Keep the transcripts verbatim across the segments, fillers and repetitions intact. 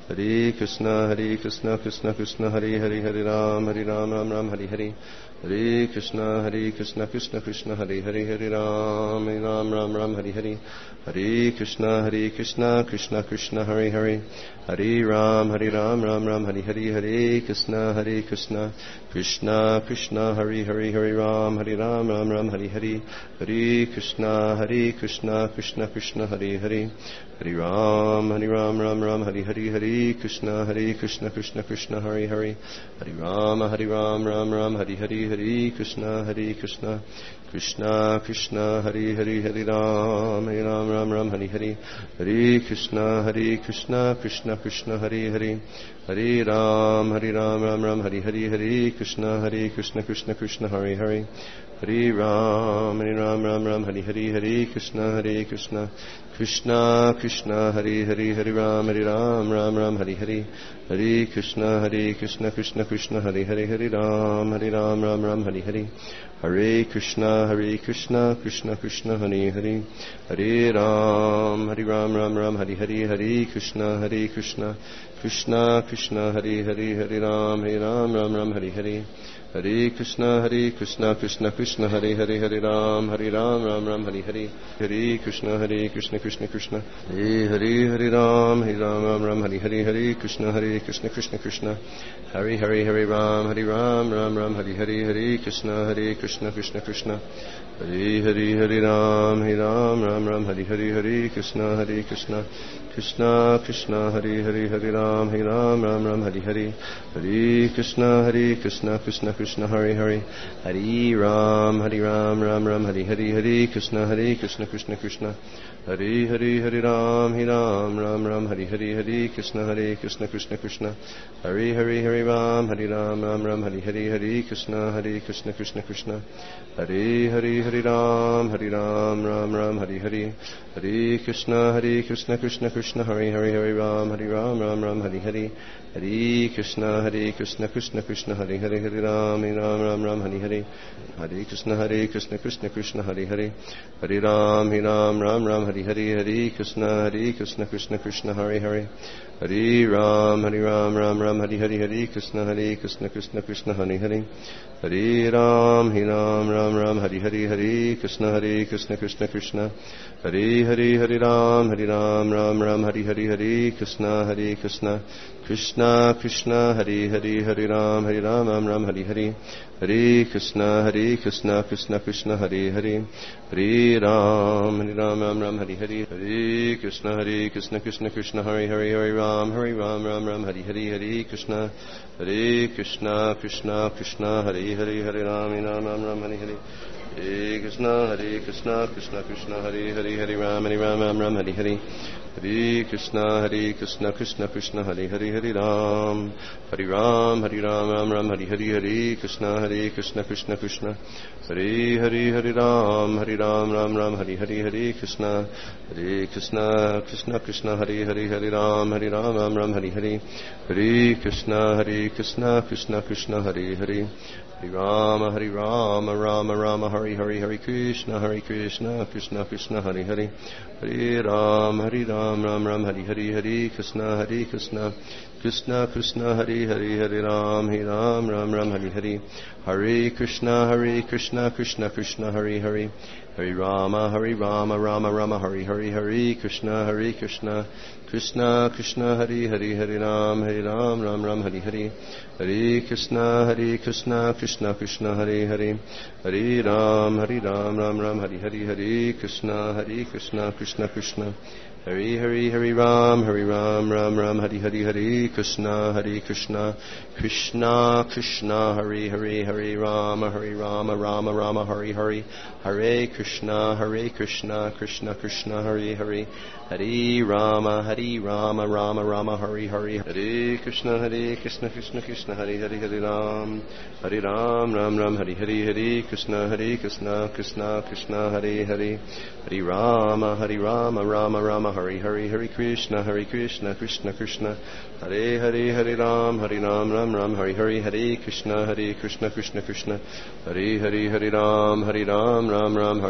Hare Krishna, Hare Krishna, Krishna Krishna, Hare Hare, Hare Ram, Hare Ram, Ram Ram, Hare Hare. Hare Krishna, Hare Krishna, Krishna Krishna, Hare Hare, Hare Ram, Hare Ram, Ram Ram, Hare Hare. Hare Krishna, Hare Krishna, Krishna Krishna, Hare Hare. Hare Ram, Hare Ram, Ram Ram, Hare Hare. Hare Krishna, Hare Krishna, Krishna Krishna, Hare Hare, Hare Ram, Hare Ram, Ram Ram, Hare Hare. Hare Krishna, Hare Krishna, Krishna Krishna, Hare Hare. Hare Ram, Hare Ram, Ram Ram, Hare Hare. Hare Krishna, Hare Krishna, Krishna Krishna, Hare Hare. Hare Ram, Hare Ram, Ram Ram, Hare Hare. Hare Krishna, Hare Krishna, Krishna Krishna, Hare Hare. Hare Ram, Hare Ram, Ram Ram, Hare Hare. Hare Krishna, Hare Krishna, Krishna Krishna, Hare Hare. Hare Ram, Hare Ram, Ram Ram, Hare Hare. Hare Krishna, Hare Krishna, Krishna Krishna, Hare Hare. Hare Ram, Hare Ram, Ram Ram, Hare Hare. Hare Krishna, Hare Krishna, Krishna Krishna, Hare Hare. Hare Ram, Hare Ram, Ram Ram, Hare Hare. Hare Krishna, Hare Krishna, Krishna Krishna, Hare Hare. Hare Ram, Hare Ram, Ram Ram, Hare Hare. Hare Krishna, Hare Krishna, Krishna Krishna, Hare Hare. Hare Ram, Hare Ram, Ram Ram, Hare Hare. Hare Krishna, Hare Krishna, Krishna Krishna, Hare Hare. Hare Ram, Hare Ram, Ram Ram, Hare Hare. Hare Krishna, Hare Krishna, Krishna Krishna, Hare Hare. Hare Ram, Hare Ram, Ram Ram, Hare Hare. Hare Krishna, Hare Krishna, Krishna Krishna, Hare Hare. Hare Ram, Hare Ram, Ram Ram, Hare Hare. Hare Krishna, Hare Krishna, Krishna Krishna, Hare Hare. Hare Ram, Hare Ram, Ram Ram, Hare Hare. Hare Krishna, Hare Krishna, Krishna Krishna, Hare Hare. Hare Ram, Hare Ram, Ram Ram, Hare Hare. Hare Krishna, Hare Krishna, Krishna Krishna, Hare Hare. Hare Ram, Hare Ram, Ram Ram, Hare Hare. Hare Krishna, Hare Krishna, Krishna Krishna, Hare Hare. Hare Ram, Hare Ram, Ram Ram, Hare Hare. Hare Krishna, Hare Krishna, Krishna Krishna, Hare Hare. Hare Ram, Hare Ram, Ram Ram, Hare Hare. Hare Krishna, Hare Krishna, Krishna Krishna, Hare Hare. Hare Ram, Hare Ram, Ram Ram, Hare Hare. Hare Krishna, Hare Krishna, Krishna Krishna, Hare Hare. Hare Ram, Hare Ram, Ram Ram, Hare Hare. Hare Krishna, Hare Krishna, Krishna Krishna, Hare Hare. Hare Ram, Hare Ram, Ram Ram, Hare Hare. Hare Krishna, Hare Krishna, Krishna Krishna, Hare Hare. Hare Ram, Hare Ram, Ram Ram, Hare Hare. Hare Krishna, Hare Krishna, Krishna Krishna, Hare Hare. Hare Ram, Hare Ram, Ram Ram, Hare Hare. Hare Krishna, Hare Krishna, Krishna Krishna, Hare Hare. Hare Ram, Hare Ram, Ram Ram, Hare Hare. Hare Krishna, Hare Krishna, Krishna Krishna, Hare Hare. Hare Ram, Hare Ram, Ram Ram, Hare Hare. Hare Krishna, Hare Krishna, Krishna Krishna, Hare Hare. Hare Ram, Hare Ram, Ram Ram, Hare Hare. Hare Krishna, Hare Krishna, Krishna Krishna, Hare Hare. Hare Ram, Hare Ram, Ram Ram, Hare Hare. Hare Krishna, Hare Krishna, Krishna Krishna, Hare Hare. Hare Ram, Hare Ram, Ram Ram, Hare Hare. Hare Krishna, Hare Krishna, Krishna Krishna, Hare Hare. Hare Ram, Hare Ram, Ram Ram, Hare Hare. Hare Krishna, Hare Krishna, Krishna Krishna, Hare Hare. Hare Ram, Hare Ram, Ram Ram, Hare Hare. Hare Krishna, Hare Krishna, Krishna Krishna, Hare Hare. Hare Ram, Hare Ram, Ram Ram, Hare Hare. Hare Krishna, Hare Krishna, Krishna Krishna, Hare Hare. Hare Ram, Hare Ram, Hare Ram, Ram Ram, Hare Hare. Hare Krishna, Hare Krishna, Krishna Krishna, Hare Hare. Hare Ram, Hare Ram, Ram Ram, Hare Hare. Hare Krishna, Hare Krishna, Krishna Krishna, Hare Hare. Hare Ram, Hare Ram, Ram Ram, Hare Hare. Hare Krishna, Hare Krishna, Krishna Krishna, Hare Hare. Hare Rama, Hare Rama, Rama Rama, Hare Hare. Hare Krishna, Hare Krishna, Krishna Krishna, Hare Hare. Hare Ram, Hare Ram, Ram Ram, Hare Hare. Hare Krishna, Hare Krishna, Krishna Krishna, Hare Hare. Hare Ram, Hare Ram, Ram Ram, Hare Hare. Hare Krishna, Hare Krishna, Krishna Krishna, Hare Hare. Hare Rama, Hare Rama, Rama Rama, Hare Hare. Hare Krishna, Hare Krishna, Krishna Krishna, Hare Hare. Hare Ram, Hare Ram, Ram Ram, Hare Hare. Hare Krishna, Hare Krishna, Krishna Krishna, Hare Hare. Hare Ram, Hare Ram, Ram Ram, Hare Hare. Hare Krishna, Hare Krishna, Krishna Krishna, Hare Hare. Hare Ram, Hare Ram, Ram Ram, Hare Hare. Hare Krishna, Hare Krishna, Krishna Krishna, Hare Hare. Hare Rama, Hare Rama, Rama Rama, Hare Hare. Hare Krishna, Hare Krishna, Krishna Krishna, Hare Hare. Hare Rama, Hare Rama, Rama Rama, Hare Hare. Hare Krishna, Hare Krishna, Krishna Krishna, Hare Hare. Hare Ram, Hare Ram, Ram Ram, Hare Hare. Hare Krishna, Hare Krishna, Krishna Krishna, Hare Hare. Hare Rama, Hare Rama, Rama Rama, Hare Hare. Hare Krishna, Hare Krishna, Krishna Krishna, Hare Hare. Hare Ram, Hare Ram, Ram Ram, Hare Hare. Hare Krishna, Hare Krishna, Krishna Krishna, Hare Hare. Hare Ram, Hare Ram, Ram Ram, Hare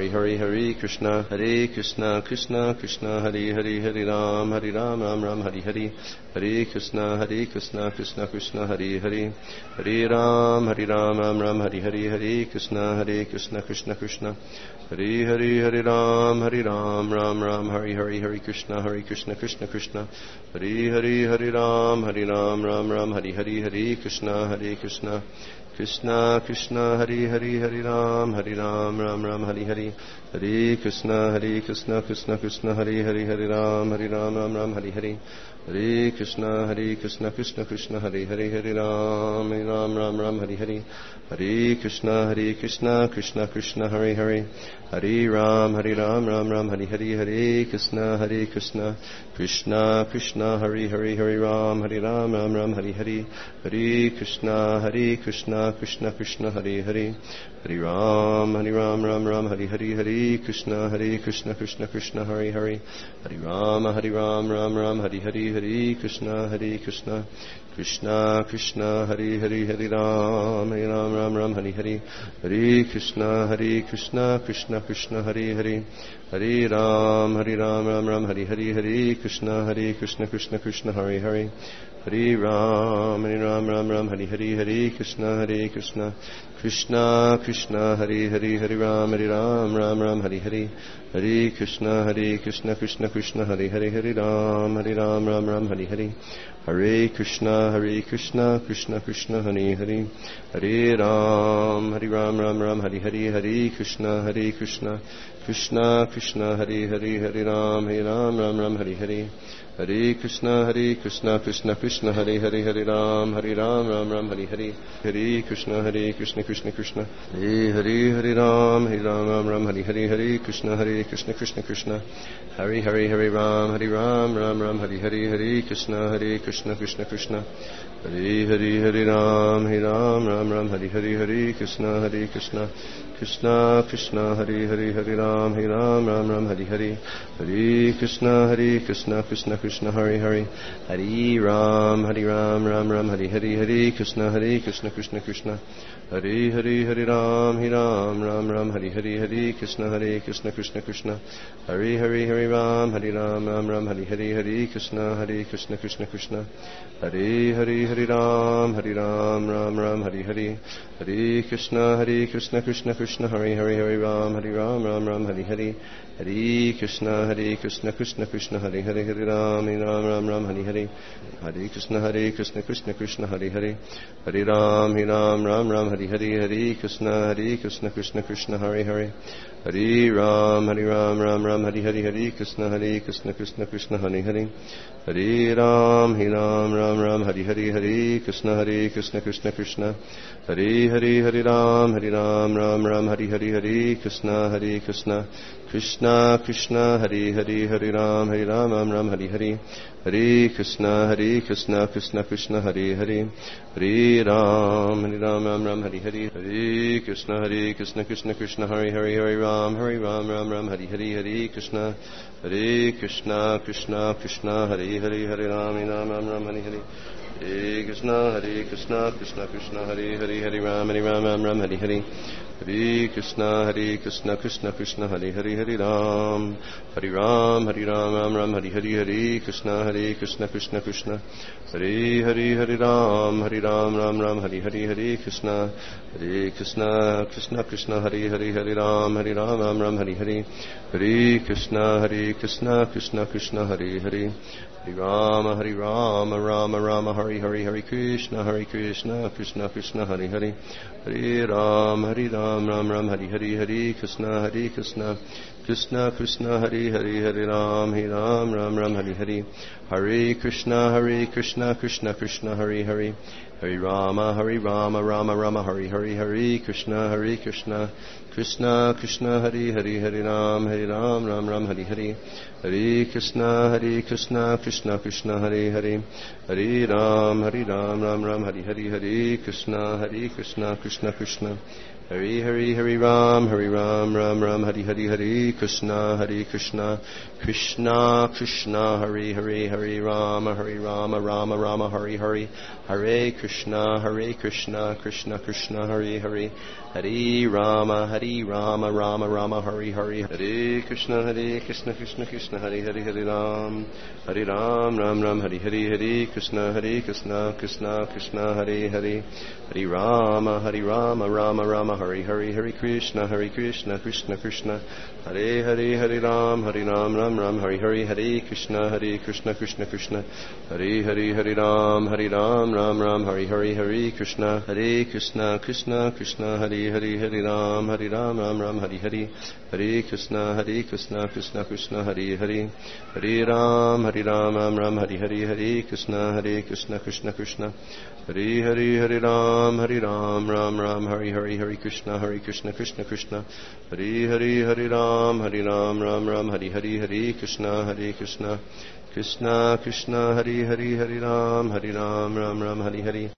Hari Hari Hari Krishna Hare Krishna Krishna Krishna Hare Hare Hare Ram Hare Ram Ram Ram Hare Hare Hare Krishna Hare Krishna Krishna Krishna Hare Hare Hare Ram Hare Ram Ram Ram Hare Hare Hare Krishna Hare Krishna Krishna Krishna Hare Hare Hare Ram Hare Ram Ram Ram Hare Hare Hare Krishna Hare Krishna Krishna Krishna Hare Hare Hare Ram Hare Ram Ram Ram Hare Hare Hare Krishna Hare Krishna Krishna Krishna Hare Hare Hare Ram Hare Ram Ram Ram Hare Hare Hare Krishna Hare Krishna Krishna Krishna Hare Hare Hare Ram Hare Ram Ram Ram Hare Hare Hare Krishna Hare Krishna Krishna Krishna Hare Hare Hare Ram Hare Ram Ram Ram Hare Hare Hare Krishna Hare Krishna Krishna Krishna Hare Hare Hare Ram Hare Ram Ram Ram Hare Hare Hare Krishna Hare Krishna Krishna Krishna Hare Hare Hare Ram Hare Ram Ram Ram Hare Hare Hare Krishna Hare Krishna Krishna Krishna Hare Hare Hare Ram Hare Ram Ram Ram Hare Hare Hare Krishna Hare Krishna Krishna Krishna Hare Hare Hare Ram Hare Ram Ram Ram Hare Hare Hare Krishna Hare Krishna Krishna Krishna Hare Hare Hare Ram Hare Ram Ram Ram Hare Hare Hare Krishna Hare Krishna Krishna Krishna Hare Hare Hare Ram Hare Ram Ram Ram Hare Hare Hare Krishna Hare Krishna Krishna Krishna Hare Hare Hare Ram Hare Ram Ram Ram Hare Hare Hare Krishna Hare Krishna Krishna Krishna Hare Hare Hare Ram Hare Ram Ram Ram Hare Hare Hare Krishna Hare Krishna Krishna Krishna Hare Hare Hare Ram Hare Ram Ram Ram Hare Hare Hare Krishna Hare Krishna Krishna Krishna Hare Hare Hare Ram Hare Ram Ram Ram Hare Hare Hare Krishna Hare Krishna Krishna Krishna Hare Hare Hare Ram Hare Ram Ram Ram Hare Hare Hare Krishna Hare Krishna Krishna Krishna Hare Hare Hare Ram Hare Ram Ram Ram Hare Hare Hare Krishna Hare Krishna Krishna Krishna Hare Hare Hare Ram Hare Ram Ram Ram Hare Hare Hare Krishna Hare Krishna Krishna Krishna Hare Hare Hare Ram Hare Ram Ram Ram Hare Hare Hare Krishna Hare Krishna Krishna Krishna Hare Hare Hare Ram Hare Ram Ram Ram Hare Hare Hare Krishna Hare Krishna Krishna Krishna Hare Hare Hare Ram Hare Ram Ram Ram Hare Hare Hare Krishna Hare Krishna Krishna Krishna Hare Hare Hare Ram Hare Ram Ram Ram Hare Hare Hare Krishna Hare Krishna Krishna Krishna Hare Hare Hare Ram Hare Ram Ram Ram Hare Hare Hare Krishna Hare Krishna Krishna Krishna Hare Hare Hare Ram Hare Ram Ram Ram Hare Hare Hare Krishna Hare Krishna Krishna Krishna Hare Hare Hare Ram Hare Ram Ram Ram Hare Hare Hare Krishna Hare Krishna Krishna Krishna Hare Hare Hare Ram Hare Ram Ram Ram Hare Hare Hare Krishna Hare Krishna Krishna Krishna Hare Hare Hare Ram Hare Ram Ram Ram Hare Hare Hare Krishna Hare Krishna Krishna Krishna Hare Hare Hare Ram Hare Ram Ram Ram Hare Hare Hare Krishna Hare Krishna Krishna Krishna Hare Hare Hare Ram Hare Ram Ram Ram Hare Hare Hare Krishna Hare Krishna Krishna Krishna Hare Hare Hare Ram Hare Ram Ram Ram Hare Hare Hare Krishna Hare Krishna Krishna Krishna Hare Hare Hare Ram Hare Ram Ram Ram Hare Hare Hare Krishna Hare Krishna Krishna Krishna Hare Hare Hare Ram Hare Ram Ram Ram Hare Hare Hare Krishna Hare Krishna Krishna Krishna Hare Hare Hare Ram Hare Ram Ram Ram Hare Hare Hare Krishna Hare Krishna Krishna Krishna Hare Hare Hare Ram Hare Ram Ram Ram Hare Hare Hare Krishna Hare Krishna Krishna Krishna Hare Hare Hare Ram Hare Ram Ram Ram Hare Hare Hare Krishna Hare Krishna Krishna Krishna Hare Hare Hare Ram Hare Ram Ram Ram Hare Hare Hare Krishna Hare Krishna Krishna Krishna Hare Hare Hare Ram Hare Ram Hare Ram Ram Ram Hare Hare Hare Krishna Hare Krishna Krishna Krishna Hare Hare Hare Ram Hare Ram Ram Ram Hare Hare Hare Krishna Hare Krishna Krishna Krishna Hare Hare Hare Ram Hare Ram Ram Ram Hare Hare Hare Krishna Hare Krishna Krishna Krishna Hare Hare Hare Rama Hare Rama Rama Rama Hare Hare Hare Krishna Hare Krishna Krishna Krishna Hare Hare Hare Ram Hare Ram Ram Ram Hare Hare Hare Krishna Hare Krishna Krishna Krishna Hare Hare Hare Ram Hare Ram Ram Ram Hare Hare Hare Krishna Hare Krishna Krishna Krishna Hare Hare Hare Rama Hare Rama Rama Rama Hare Hare Hare Krishna Hare Krishna Krishna Krishna Hare Hare Hare Ram Hare Ram Ram Ram Hare Hare Hare Krishna Hare Krishna Krishna Krishna Hare Hare Hare Ram Hare Ram Ram Ram Hare Hare Hare Krishna Hare Krishna Krishna Krishna Hari Hari Hari Ram, Hari Ram, Ram Ram, Hari Hari, Hari Krishna, Hari Krishna, Krishna Krishna, Hari Hari, Hari Rama, Hari Rama, Rama Rama, Hari Hari, Hare Krishna, Hare Krishna, Krishna Krishna, Hari Hari, Hari Rama, Hari Rama, Rama Rama, Hari Hari, Hare Krishna, Hare Krishna, Krishna Krishna, Hari Hari, Hari Ram, Hari Ram, Ram Ram, Hari Hari, Hari Krishna, Hare Krishna, Krishna Krishna, Hari Hari, Hari Rama, Hari Rama, Rama Rama, Hari Hari, Hari Krishna, Hari Krishna, Krishna Krishna, Hare Hare, Hari Ram, Hari Ram, Ram Ram, Hari Hari, Hare Krishna, Hare Krishna, Krishna Krishna, Hare Hare, Hari Ram, Hari Ram, Ram Ram, Hari Hari, Hare Krishna, Hare Krishna, Krishna Krishna, Hare Hare, Hari Ram, Hari Ram, Ram Ram, Hari Hari, Hare Krishna, Hare Krishna, Krishna Krishna, Hare Hare, Hare Ram, Hari Ram, Ram Ram, Hari Hari, Hare Krishna, Hare Krishna, Krishna Krishna, Hare Hare, Hari Ram, Hari Ram, Ram Ram, Hari Hari, Hare Krishna, Hare Krishna, Krishna Krishna, Hare Hare, Hari Ram, Hari Ram, Ram Ram, Hari Hari, Hare Krishna, Hare Krishna, Krishna Krishna, Hare Hare, Hari Ram, Hari Ram, Ram Ram, Hari Hari.